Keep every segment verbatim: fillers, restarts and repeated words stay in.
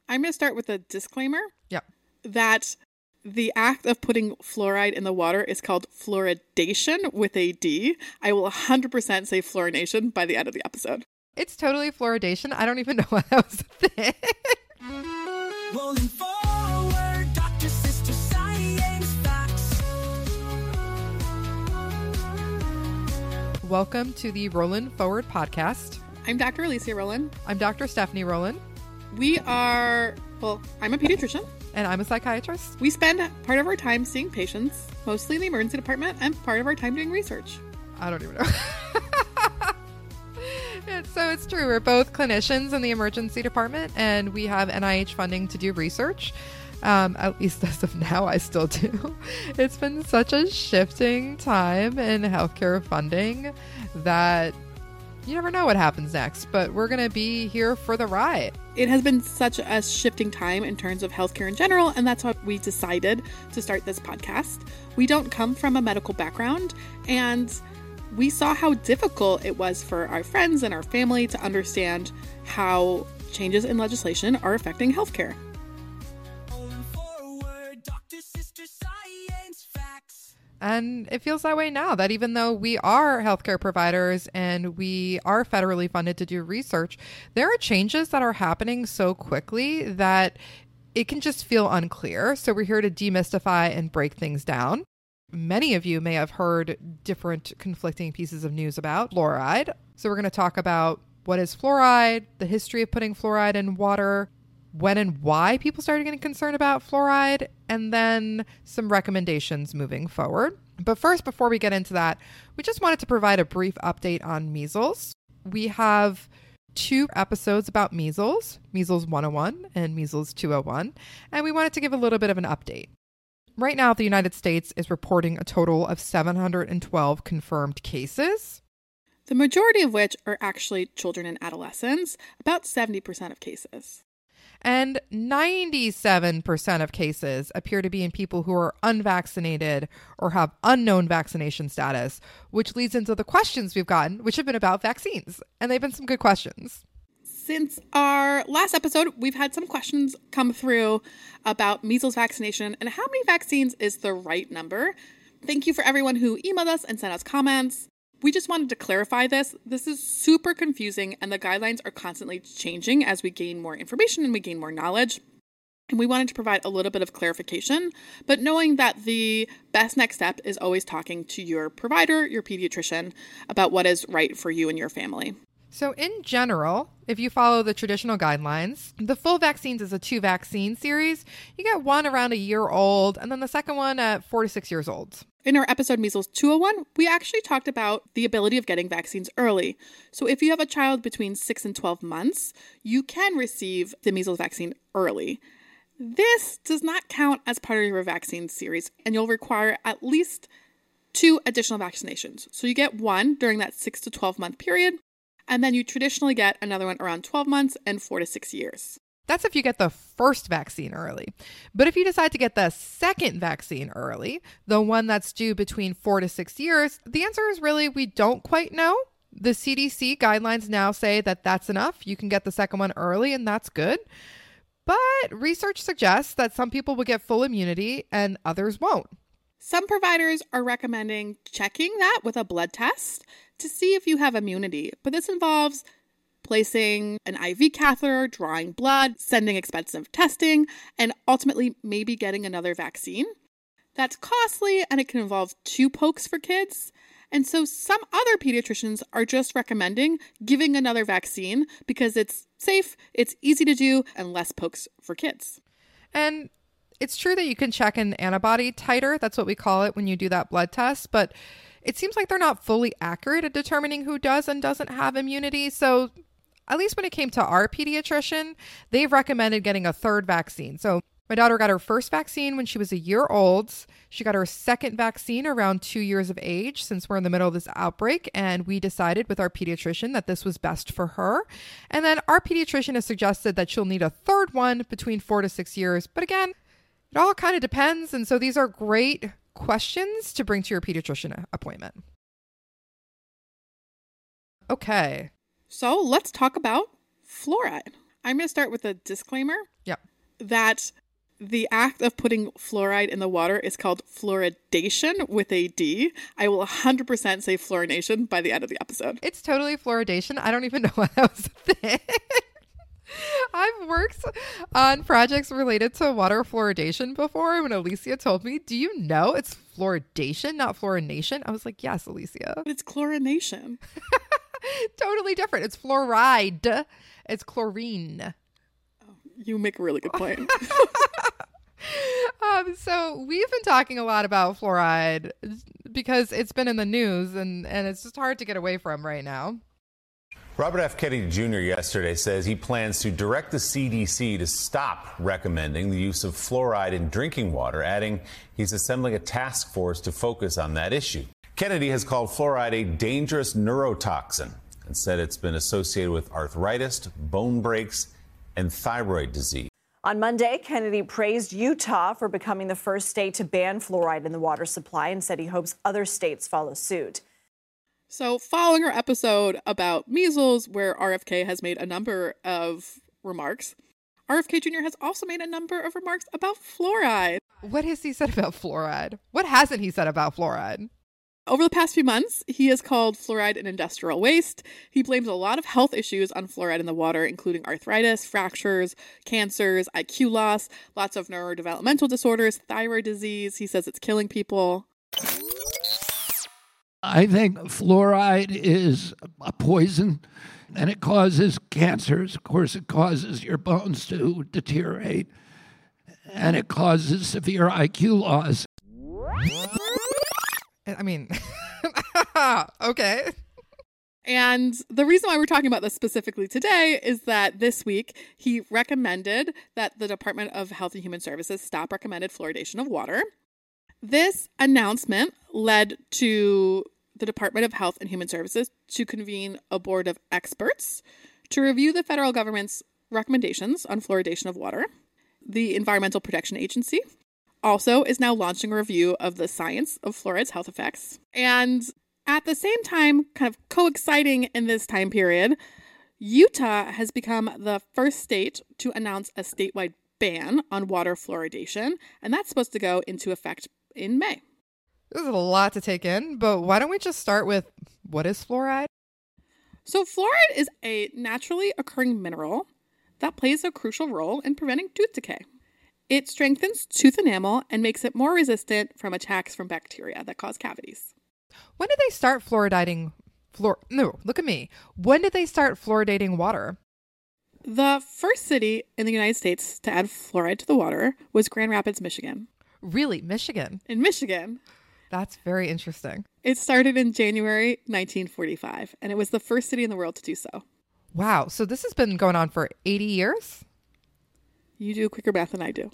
I'm going to start with a disclaimer. Yep. That the act of putting fluoride in the water is called fluoridation with a D. I will one hundred percent say fluorination by the end of the episode. It's totally fluoridation. I don't even know why that was a thing. Rolling forward, Doctor Sister Science Facts. Welcome to the Rollin' Forward podcast. I'm Doctor Alicia Rowland. I'm Doctor Stephanie Rowland. We are, well, I'm a pediatrician. And I'm a psychiatrist. We spend part of our time seeing patients, mostly in the emergency department, and part of our time doing research. I don't even know. So it's true. We're both clinicians in the emergency department, and we have N I H funding to do research. Um, at least as of now, I still do. It's been such a shifting time in healthcare funding that you never know what happens next, but we're going to be here for the ride. It has been such a shifting time in terms of healthcare in general, and that's why we decided to start this podcast. We don't come from a medical background, and we saw how difficult it was for our friends and our family to understand how changes in legislation are affecting healthcare. Rolling forward, Doctor Sister Science Facts. And it feels that way now, that even though we are healthcare providers and we are federally funded to do research, there are changes that are happening so quickly that it can just feel unclear. So we're here to demystify and break things down. Many of you may have heard different conflicting pieces of news about fluoride. So we're going to talk about what is fluoride, the history of putting fluoride in water, when and why people started getting concerned about fluoride, and then some recommendations moving forward. But first, before we get into that, we just wanted to provide a brief update on measles. We have two episodes about measles, Measles one oh one and Measles two oh one, and we wanted to give a little bit of an update. Right now, the United States is reporting a total of seven hundred twelve confirmed cases. The majority of which are actually children and adolescents, about seventy percent of cases. And ninety-seven percent of cases appear to be in people who are unvaccinated or have unknown vaccination status, which leads into the questions we've gotten, which have been about vaccines. And they've been some good questions. Since our last episode, we've had some questions come through about measles vaccination and how many vaccines is the right number. Thank you for everyone who emailed us and sent us comments. We just wanted to clarify this. This is super confusing, and the guidelines are constantly changing as we gain more information and we gain more knowledge. And we wanted to provide a little bit of clarification, but knowing that the best next step is always talking to your provider, your pediatrician, about what is right for you and your family. So in general, if you follow the traditional guidelines, the full vaccines is a two vaccine series. You get one around a year old, and then the second one at four to six years old. In our episode Measles two oh one, we actually talked about the ability of getting vaccines early. So if you have a child between six and twelve months, you can receive the measles vaccine early. This does not count as part of your vaccine series, and you'll require at least two additional vaccinations. So you get one during that six to twelve month period, and then you traditionally get another one around twelve months and four to six years. That's if you get the first vaccine early. But if you decide to get the second vaccine early, the one that's due between four to six years, the answer is really we don't quite know. The C D C guidelines now say that that's enough. You can get the second one early, and that's good. But research suggests that some people will get full immunity and others won't. Some providers are recommending checking that with a blood test to see if you have immunity, but this involves placing an I V catheter, drawing blood, sending expensive testing, and ultimately maybe getting another vaccine. That's costly, and it can involve two pokes for kids. And so some other pediatricians are just recommending giving another vaccine because it's safe, it's easy to do, and less pokes for kids. And it's true that you can check an antibody titer. That's what we call it when you do that blood test. But it seems like they're not fully accurate at determining who does and doesn't have immunity. So at least when it came to our pediatrician, they've recommended getting a third vaccine. So my daughter got her first vaccine when she was a year old. She got her second vaccine around two years of age, since we're in the middle of this outbreak. And we decided with our pediatrician that this was best for her. And then our pediatrician has suggested that she'll need a third one between four to six years. But again, it all kind of depends. And so these are great questions to bring to your pediatrician appointment. Okay. So let's talk about fluoride. I'm going to start with a disclaimer Yep. that the act of putting fluoride in the water is called fluoridation with a D. I will one hundred percent say fluorination by the end of the episode. It's totally fluoridation. I don't even know why that was a thing. I've worked on projects related to water fluoridation before. When Alicia told me, do you know it's fluoridation, not fluorination? I was like, yes, Alicia. But it's chlorination. Totally different. It's fluoride. It's chlorine. You make a really good point. um, so we've been talking a lot about fluoride because it's been in the news and, and it's just hard to get away from right now. Robert F. Kennedy Junior yesterday says he plans to direct the C D C to stop recommending the use of fluoride in drinking water, adding he's assembling a task force to focus on that issue. Kennedy has called fluoride a dangerous neurotoxin and said it's been associated with arthritis, bone breaks, and thyroid disease. On Monday, Kennedy praised Utah for becoming the first state to ban fluoride in the water supply and said he hopes other states follow suit. So following our episode about measles, where R F K has made a number of remarks, R F K Junior has also made a number of remarks about fluoride. What has he said about fluoride? What hasn't he said about fluoride? Over the past few months, he has called fluoride an industrial waste. He blames a lot of health issues on fluoride in the water, including arthritis, fractures, cancers, I Q loss, lots of neurodevelopmental disorders, thyroid disease. He says it's killing people. I think fluoride is a poison and it causes cancers. Of course, it causes your bones to deteriorate and it causes severe I Q loss. I mean, okay. And the reason why we're talking about this specifically today is that this week he recommended that the Department of Health and Human Services stop recommended fluoridation of water. This announcement led to the Department of Health and Human Services to convene a board of experts to review the federal government's recommendations on fluoridation of water. The Environmental Protection Agency also is now launching a review of the science of fluoride's health effects. And at the same time, kind of co-exciting in this time period, Utah has become the first state to announce a statewide ban on water fluoridation, and that's supposed to go into effect in May. This is a lot to take in, but why don't we just start with what is fluoride? So fluoride is a naturally occurring mineral that plays a crucial role in preventing tooth decay. It strengthens tooth enamel and makes it more resistant from attacks from bacteria that cause cavities. When did they start fluoridating? Fluor- no, look at me. When did they start fluoridating water? The first city in the United States to add fluoride to the water was Grand Rapids, Michigan. Really? Michigan? In Michigan. That's very interesting. It started in January nineteen forty-five, and it was the first city in the world to do so. Wow. So this has been going on for eighty years? You do quicker math than I do.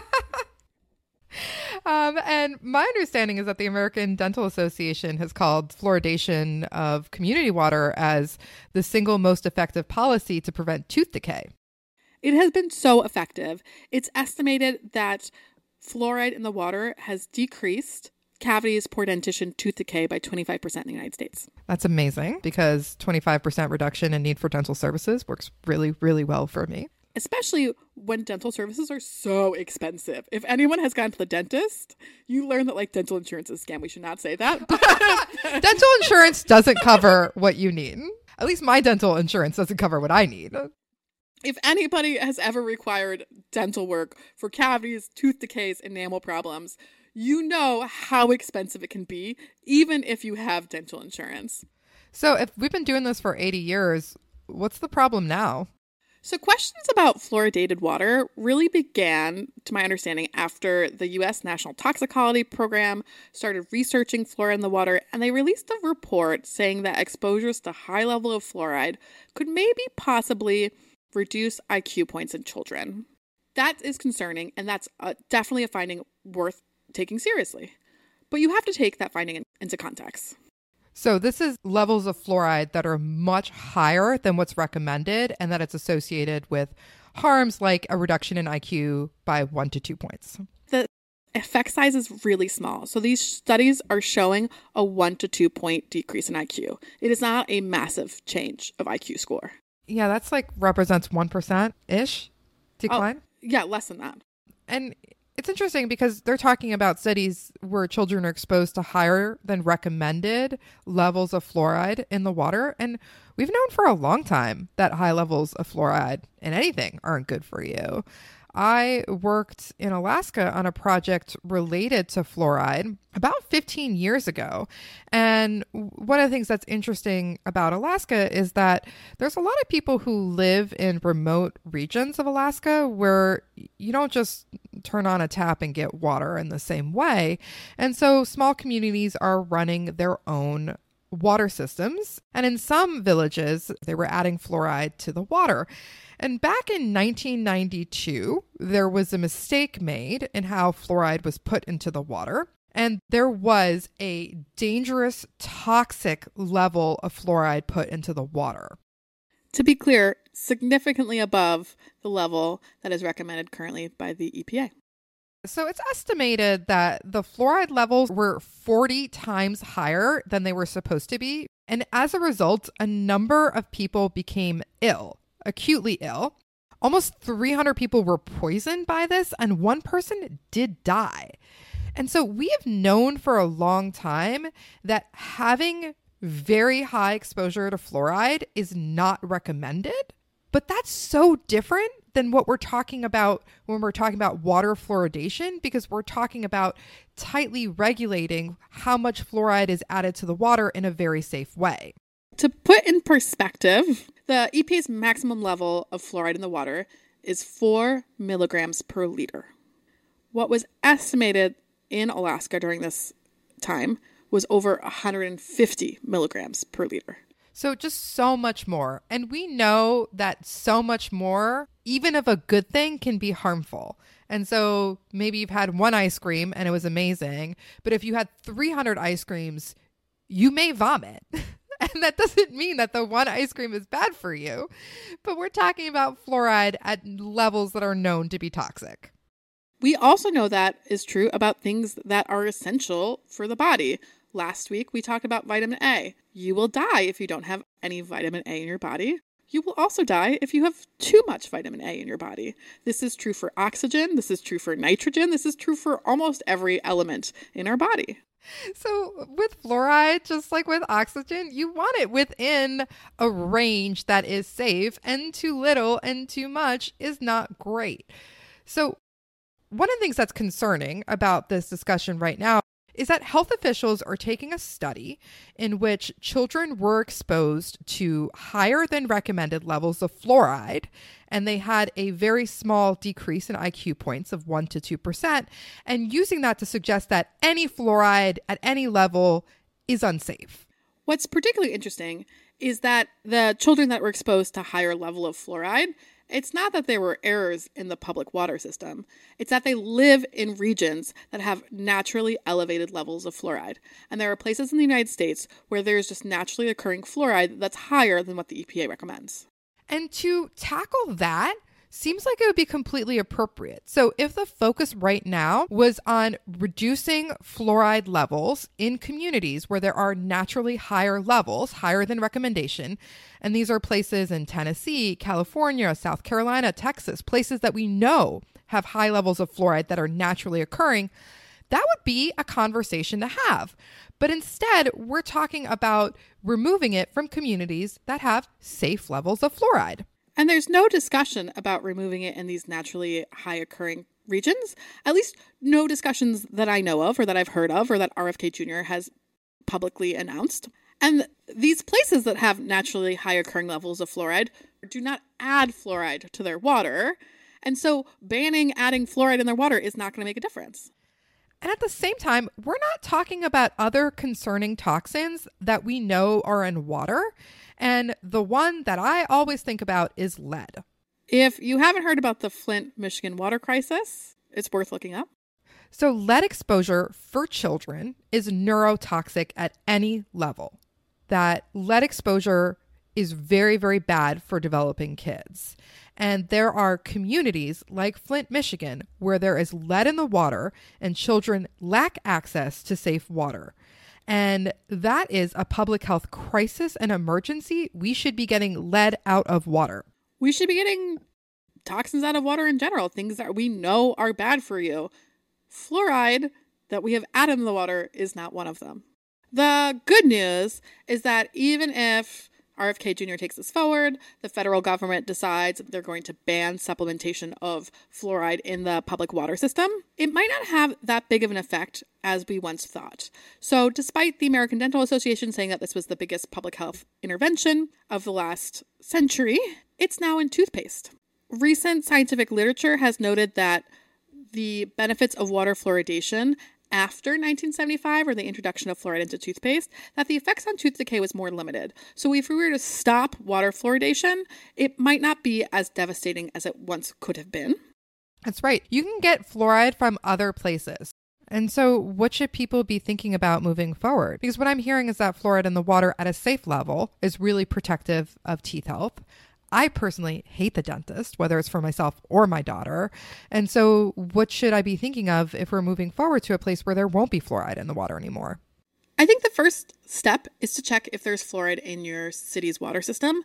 um, and my understanding is that the American Dental Association has called fluoridation of community water as the single most effective policy to prevent tooth decay. It has been so effective. It's estimated that fluoride in the water has decreased cavities, poor dentition, tooth decay by twenty-five percent in the United States. That's amazing because twenty-five percent reduction in need for dental services works really, really well for me. Especially when dental services are so expensive. If anyone has gone to the dentist, you learn that like dental insurance is a scam. We should not say that. Dental insurance doesn't cover what you need. At least my dental insurance doesn't cover what I need. If anybody has ever required dental work for cavities, tooth decays, enamel problems, you know how expensive it can be, even if you have dental insurance. So if we've been doing this for eighty years, what's the problem now? So questions about fluoridated water really began, to my understanding, after the U S National Toxicology Program started researching fluoride in the water, and they released a report saying that exposures to high level of fluoride could maybe possibly reduce I Q points in children. That is concerning, and that's uh, definitely a finding worth taking seriously. But you have to take that finding in, into context. So this is levels of fluoride that are much higher than what's recommended, and that it's associated with harms like a reduction in I Q by one to two points. The effect size is really small. So these studies are showing a one to two point decrease in I Q. It is not a massive change of I Q score. Yeah, that's like represents one percent ish decline. Oh, yeah, less than that. And it's interesting because they're talking about studies where children are exposed to higher than recommended levels of fluoride in the water. And we've known for a long time that high levels of fluoride in anything aren't good for you. I worked in Alaska on a project related to fluoride about fifteen years ago. And one of the things that's interesting about Alaska is that there's a lot of people who live in remote regions of Alaska where you don't just turn on a tap and get water in the same way. And so small communities are running their own water systems. And in some villages, they were adding fluoride to the water. And back in nineteen ninety-two, there was a mistake made in how fluoride was put into the water. And there was a dangerous, toxic level of fluoride put into the water. To be clear, significantly above the level that is recommended currently by the E P A. So it's estimated that the fluoride levels were forty times higher than they were supposed to be. And as a result, a number of people became ill. Acutely ill. Almost three hundred people were poisoned by this, and one person did die. And so we have known for a long time that having very high exposure to fluoride is not recommended. But that's so different than what we're talking about when we're talking about water fluoridation, because we're talking about tightly regulating how much fluoride is added to the water in a very safe way. To put in perspective, the E P A's maximum level of fluoride in the water is four milligrams per liter. What was estimated in Alaska during this time was over one hundred fifty milligrams per liter. So just so much more. And we know that so much more, even of a good thing, can be harmful. And so maybe you've had one ice cream and it was amazing, but if you had three hundred ice creams, you may vomit. And that doesn't mean that the one ice cream is bad for you. But we're talking about fluoride at levels that are known to be toxic. We also know that is true about things that are essential for the body. Last week, we talked about vitamin A. You will die if you don't have any vitamin A in your body. You will also die if you have too much vitamin A in your body. This is true for oxygen. This is true for nitrogen. This is true for almost every element in our body. So with fluoride, just like with oxygen, you want it within a range that is safe, and too little and too much is not great. So one of the things that's concerning about this discussion right now is that health officials are taking a study in which children were exposed to higher than recommended levels of fluoride, and they had a very small decrease in I Q points of one to two percent, and using that to suggest that any fluoride at any level is unsafe. What's particularly interesting is that the children that were exposed to higher level of fluoride, it's not that there were errors in the public water system. It's that they live in regions that have naturally elevated levels of fluoride. And there are places in the United States where there's just naturally occurring fluoride that's higher than what the E P A recommends. And to tackle that seems like it would be completely appropriate. So if the focus right now was on reducing fluoride levels in communities where there are naturally higher levels, higher than recommendation, and these are places in Tennessee, California, South Carolina, Texas, places that we know have high levels of fluoride that are naturally occurring, that would be a conversation to have. But instead, we're talking about removing it from communities that have safe levels of fluoride. And there's no discussion about removing it in these naturally high occurring regions, at least no discussions that I know of or that I've heard of or that R F K Junior has publicly announced. And these places that have naturally high occurring levels of fluoride do not add fluoride to their water. And so banning adding fluoride in their water is not going to make a difference. And at the same time, we're not talking about other concerning toxins that we know are in water. And the one that I always think about is lead. If you haven't heard about the Flint, Michigan water crisis, it's worth looking up. So lead exposure for children is neurotoxic at any level. That lead exposure is very, very bad for developing kids. And there are communities like Flint, Michigan, where there is lead in the water and children lack access to safe water. And that is a public health crisis and emergency. We should be getting lead out of water. We should be getting toxins out of water in general, things that we know are bad for you. Fluoride that we have added in the water is not one of them. The good news is that even if R F K Junior takes this forward, the federal government decides that they're going to ban supplementation of fluoride in the public water system, it might not have that big of an effect as we once thought. So despite the American Dental Association saying that this was the biggest public health intervention of the last century, it's now in toothpaste. Recent scientific literature has noted that the benefits of water fluoridation after nineteen seventy-five, or the introduction of fluoride into toothpaste, that the effects on tooth decay was more limited. So if we were to stop water fluoridation, it might not be as devastating as it once could have been. That's right. You can get fluoride from other places. And so what should people be thinking about moving forward? Because what I'm hearing is that fluoride in the water at a safe level is really protective of teeth health. I personally hate the dentist, whether it's for myself or my daughter. And so what should I be thinking of if we're moving forward to a place where there won't be fluoride in the water anymore? I think the first step is to check if there's fluoride in your city's water system.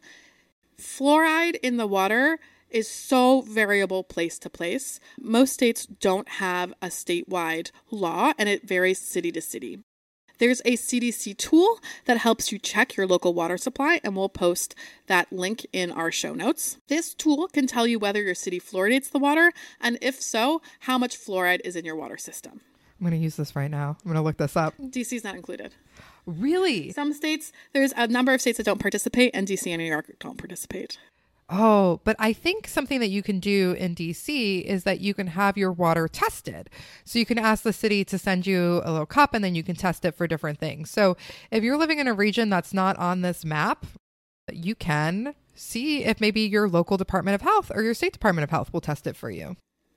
Fluoride in the water is so variable place to place. Most states don't have a statewide law, and it varies city to city. There's a C D C tool that helps you check your local water supply, and we'll post that link in our show notes. This tool can tell you whether your city fluoridates the water, and if so, how much fluoride is in your water system. I'm going to use this right now. I'm going to look this up. D C's not included. Really? Some states, there's a number of states that don't participate, and D C and New York don't participate. Oh, but I think something that you can do in D C is that you can have your water tested. So you can ask the city to send you a little cup and then you can test it for different things. So if you're living in a region that's not on this map, you can see if maybe your local Department of Health or your state Department of Health will test it for you.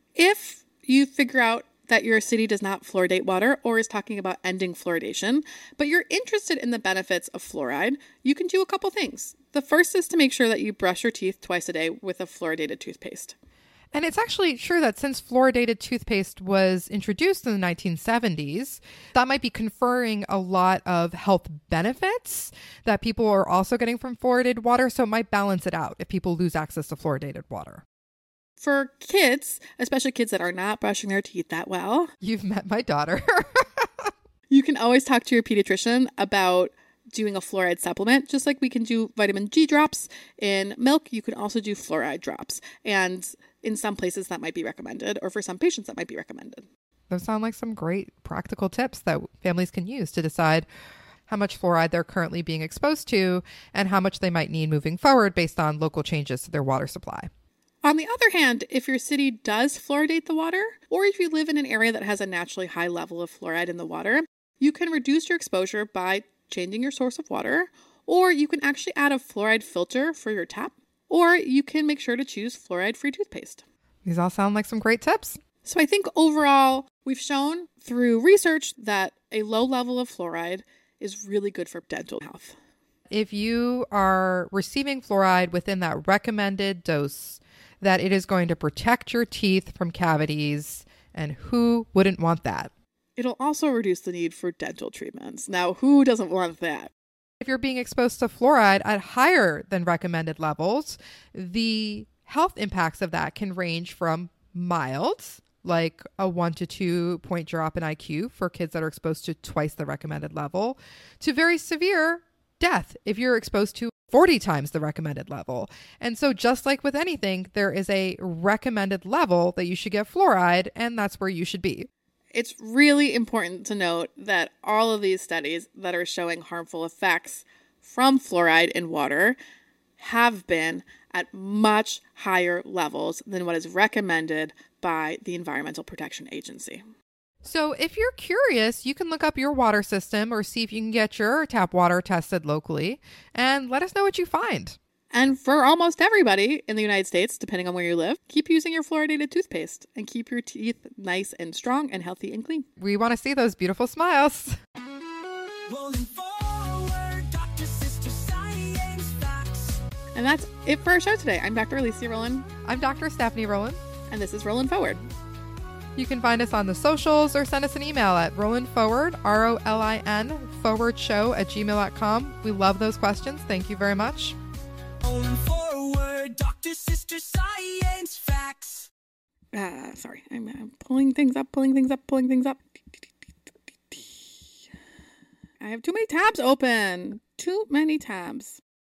If you figure out that your city does not fluoridate water or is talking about ending fluoridation, but you're interested in the benefits of fluoride, you can do a couple things. The first is to make sure that you brush your teeth twice a day with a fluoridated toothpaste. And it's actually true that since fluoridated toothpaste was introduced in the nineteen seventies, that might be conferring a lot of health benefits that people are also getting from fluoridated water. So it might balance it out if people lose access to fluoridated water. For kids, especially kids that are not brushing their teeth that well, You've met my daughter. you can always talk to your pediatrician about doing a fluoride supplement. Just like we can do vitamin G drops in milk, you can also do fluoride drops. And in some places that might be recommended, or for some patients that might be recommended. Those sound like some great practical tips that families can use to decide how much fluoride they're currently being exposed to and how much they might need moving forward based on local changes to their water supply. On the other hand, if your city does fluoridate the water, or if you live in an area that has a naturally high level of fluoride in the water, you can reduce your exposure by changing your source of water, or you can actually add a fluoride filter for your tap, or you can make sure to choose fluoride-free toothpaste. These all sound like some great tips. So I think overall, we've shown through research that a low level of fluoride is really good for dental health. If you are receiving fluoride within that recommended dose, that it is going to protect your teeth from cavities, and who wouldn't want that? It'll also reduce the need for dental treatments. Now, who doesn't want that? If you're being exposed to fluoride at higher than recommended levels, the health impacts of that can range from mild, like a one to two point drop in I Q for kids that are exposed to twice the recommended level, to very severe death if you're exposed to forty times the recommended level. And so just like with anything, there is a recommended level that you should get fluoride, and that's where you should be. It's really important to note that all of these studies that are showing harmful effects from fluoride in water have been at much higher levels than what is recommended by the Environmental Protection Agency. So if you're curious, you can look up your water system or see if you can get your tap water tested locally and let us know what you find. And for almost everybody in the United States, depending on where you live, keep using your fluoridated toothpaste and keep your teeth nice and strong and healthy and clean. We want to see those beautiful smiles. Rolling forward, Doctor Sister Science Facts. And that's it for our show today. I'm Doctor Alicia Rowland, I'm Doctor Stephanie Rowland. and this is Rolling Forward. You can find us on the socials or send us an email at Rollin Forward, R O L I N, forward show at gmail dot com. We love those questions. Thank you very much. Rolling forward, doctor, sister, science, facts. Uh, sorry, I'm, I'm pulling things up, pulling things up, pulling things up. I have too many tabs open. Too many tabs.